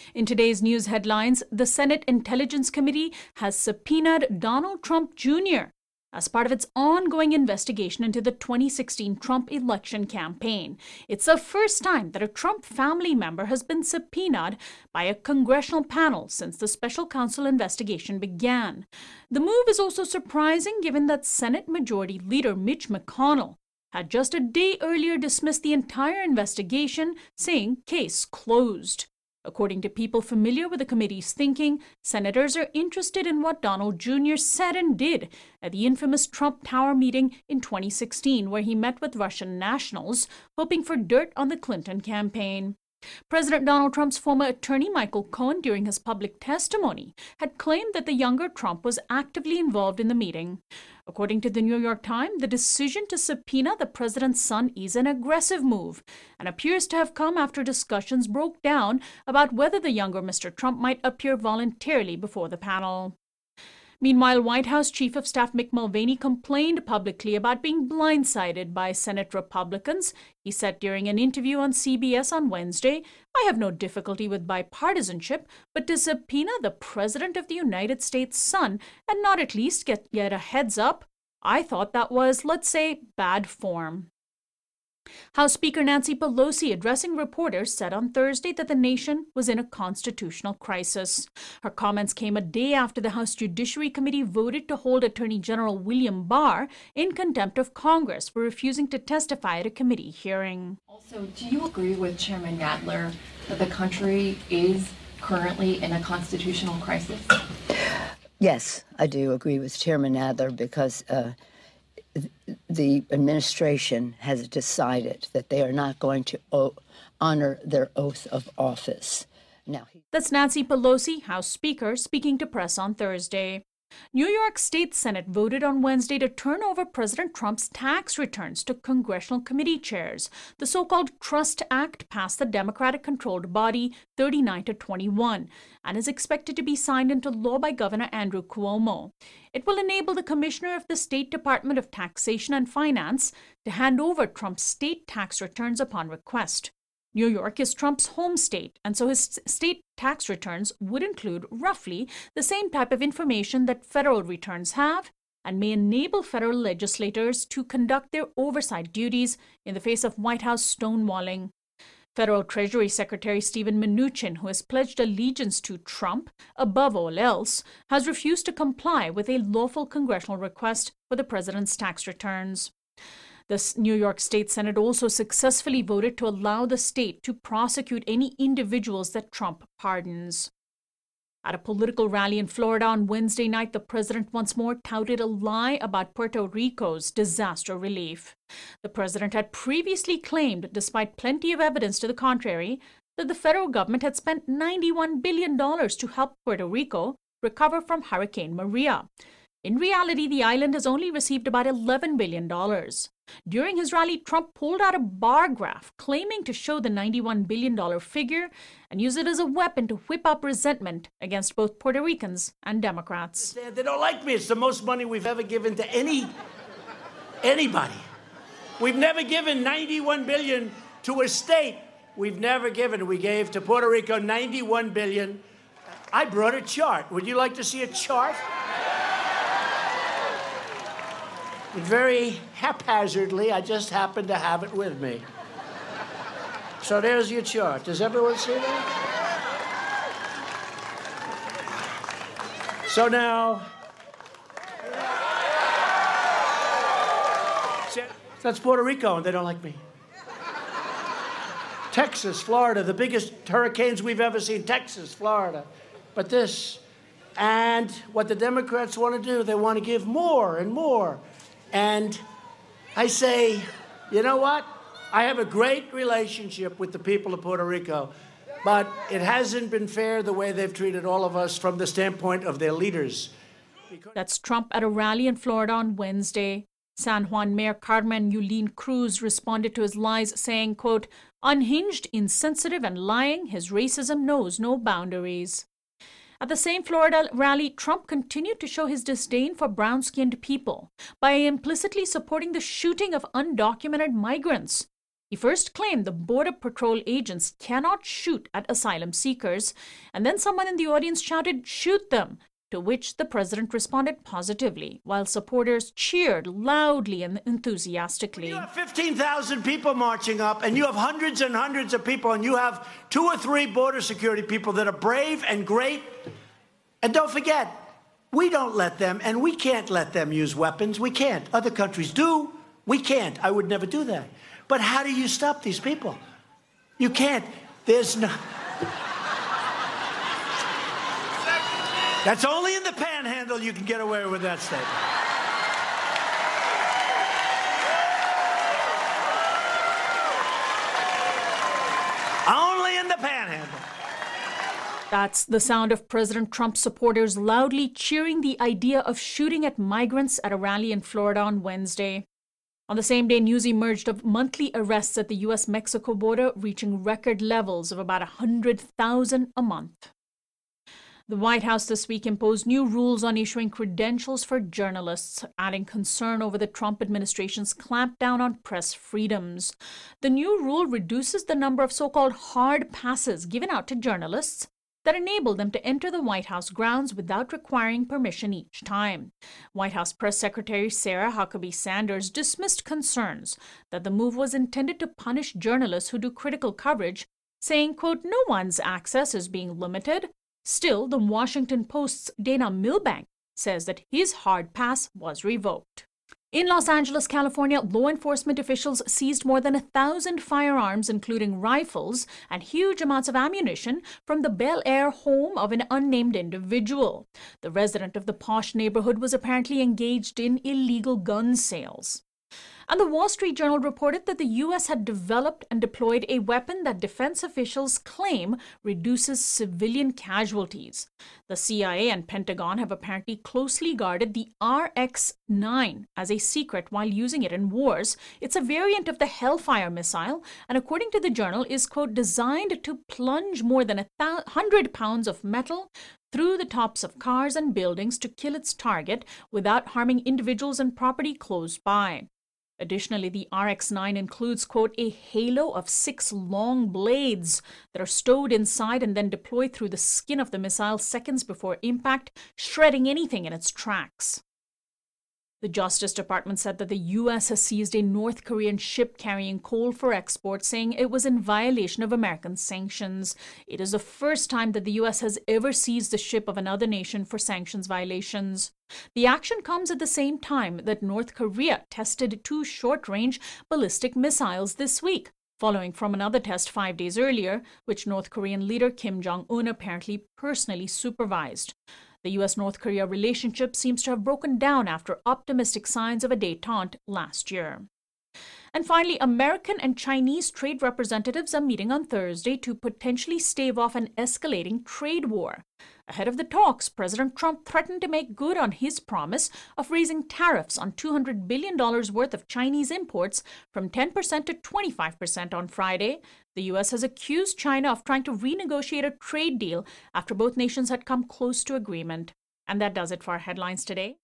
In today's news headlines, the Senate Intelligence Committee has subpoenaed Donald Trump Jr. as part of its ongoing investigation into the 2016 Trump election campaign. It's the first time that a Trump family member has been subpoenaed by a congressional panel since the special counsel investigation began. The move is also surprising given that Senate Majority Leader Mitch McConnell had just a day earlier dismissed the entire investigation, saying case closed. According to people familiar with the committee's thinking, senators are interested in what Donald Jr. said and did at the infamous Trump Tower meeting in 2016, where he met with Russian nationals, hoping for dirt on the Clinton campaign. President Donald Trump's former attorney Michael Cohen, during his public testimony, had claimed that the younger Trump was actively involved in the meeting. According to the New York Times, the decision to subpoena the president's son is an aggressive move and appears to have come after discussions broke down about whether the younger Mr. Trump might appear voluntarily before the panel. Meanwhile, White House Chief of Staff Mick Mulvaney complained publicly about being blindsided by Senate Republicans. He said during an interview on CBS on Wednesday, "I have no difficulty with bipartisanship, but to subpoena the President of the United States' son and not at least get a heads up, I thought that was, let's say, bad form." House Speaker Nancy Pelosi, addressing reporters, said on Thursday that the nation was in a constitutional crisis. Her comments came a day after the House Judiciary Committee voted to hold Attorney General William Barr in contempt of Congress for refusing to testify at a committee hearing. Also, do you agree with Chairman Nadler that the country is currently in a constitutional crisis? Yes, I do agree with Chairman Nadler because the administration has decided that they are not going to honor their oath of office. That's Nancy Pelosi, House Speaker, speaking to press on Thursday. New York State Senate voted on Wednesday to turn over President Trump's tax returns to congressional committee chairs. The so-called Trust Act passed the Democratic-controlled body 39-21 and is expected to be signed into law by Governor Andrew Cuomo. It will enable the Commissioner of the State Department of Taxation and Finance to hand over Trump's state tax returns upon request. New York is Trump's home state, and so his state tax returns would include roughly the same type of information that federal returns have and may enable federal legislators to conduct their oversight duties in the face of White House stonewalling. Federal Treasury Secretary Steven Mnuchin, who has pledged allegiance to Trump above all else, has refused to comply with a lawful congressional request for the president's tax returns. The New York State Senate also successfully voted to allow the state to prosecute any individuals that Trump pardons. At a political rally in Florida on Wednesday night, the president once more touted a lie about Puerto Rico's disaster relief. The president had previously claimed, despite plenty of evidence to the contrary, that the federal government had spent $91 billion to help Puerto Rico recover from Hurricane Maria. In reality, the island has only received about $11 billion. During his rally, Trump pulled out a bar graph claiming to show the $91 billion figure and used it as a weapon to whip up resentment against both Puerto Ricans and Democrats. They don't like me. It's the most money we've ever given to anybody. We've never given $91 billion to a state. We gave to Puerto Rico $91 billion. I brought a chart. Would you like to see a chart? Very haphazardly, I just happen to have it with me. So there's your chart. Does everyone see that? So now, that's Puerto Rico, and they don't like me. Texas, Florida, the biggest hurricanes we've ever seen. Texas, Florida. But this, and what the Democrats want to do, they want to give more and more. And I say, you know what? I have a great relationship with the people of Puerto Rico, but it hasn't been fair the way they've treated all of us from the standpoint of their leaders. That's Trump at a rally in Florida on Wednesday. San Juan Mayor Carmen Yulín Cruz responded to his lies, saying, quote, "Unhinged, insensitive, and lying, his racism knows no boundaries." At the same Florida rally, Trump continued to show his disdain for brown-skinned people by implicitly supporting the shooting of undocumented migrants. He first claimed the Border Patrol agents cannot shoot at asylum seekers, and then someone in the audience shouted, "Shoot them!" to which the president responded positively, while supporters cheered loudly and enthusiastically. You have 15,000 people marching up, and you have hundreds and hundreds of people, and you have 2 or 3 border security people that are brave and great. And don't forget, we don't let them, and we can't let them use weapons. We can't. Other countries do. We can't. I would never do that. But how do you stop these people? You can't. There's no... That's only in the panhandle you can get away with that statement. Only in the panhandle. That's the sound of President Trump's supporters loudly cheering the idea of shooting at migrants at a rally in Florida on Wednesday. On the same day, news emerged of monthly arrests at the U.S.-Mexico border reaching record levels of about 100,000 a month. The White House this week imposed new rules on issuing credentials for journalists, adding concern over the Trump administration's clampdown on press freedoms. The new rule reduces the number of so-called hard passes given out to journalists that enable them to enter the White House grounds without requiring permission each time. White House Press Secretary Sarah Huckabee Sanders dismissed concerns that the move was intended to punish journalists who do critical coverage, saying, quote, "No one's access is being limited." Still, the Washington Post's Dana Milbank says that his hard pass was revoked. In Los Angeles, California, law enforcement officials seized more than 1,000 firearms, including rifles and huge amounts of ammunition, from the Bel Air home of an unnamed individual. The resident of the posh neighborhood was apparently engaged in illegal gun sales. And the Wall Street Journal reported that the U.S. had developed and deployed a weapon that defense officials claim reduces civilian casualties. The CIA and Pentagon have apparently closely guarded the RX-9 as a secret while using it in wars. It's a variant of the Hellfire missile, and according to the Journal, is, quote, designed to plunge more than 100 pounds of metal through the tops of cars and buildings to kill its target without harming individuals and property close by. Additionally, the RX-9 includes, quote, a halo of 6 long blades that are stowed inside and then deployed through the skin of the missile seconds before impact, shredding anything in its tracks. The Justice Department said that the U.S. has seized a North Korean ship carrying coal for export, saying it was in violation of American sanctions. It is the first time that the U.S. has ever seized the ship of another nation for sanctions violations. The action comes at the same time that North Korea tested 2 short-range ballistic missiles this week, following from another test 5 days earlier, which North Korean leader Kim Jong-un apparently personally supervised. The U.S.-North Korea relationship seems to have broken down after optimistic signs of a détente last year. And finally, American and Chinese trade representatives are meeting on Thursday to potentially stave off an escalating trade war. Ahead of the talks, President Trump threatened to make good on his promise of raising tariffs on $200 billion worth of Chinese imports from 10% to 25% on Friday. The U.S. has accused China of trying to renegotiate a trade deal after both nations had come close to agreement. And that does it for our headlines today.